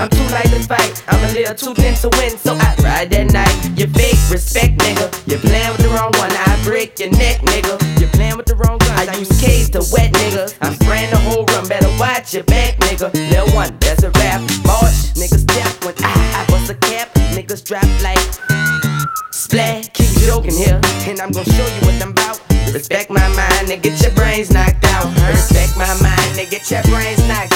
I'm too light to fight, I'm a little too thin to win, so I ride that night. You fake respect, nigga, you playin' with the wrong one, I break your neck, nigga. You playin' with the wrong gun, I use K's to wet, nigga. I'm spraying the whole run, better watch your back, nigga. Lil' one, that's a rap, boss. Niggas step when I bust a cap, niggas drop like splat. Keep joking here, and I'm gon' show you what I'm about. Respect my mind and get your brains knocked out. Respect my mind and get your brains knocked out.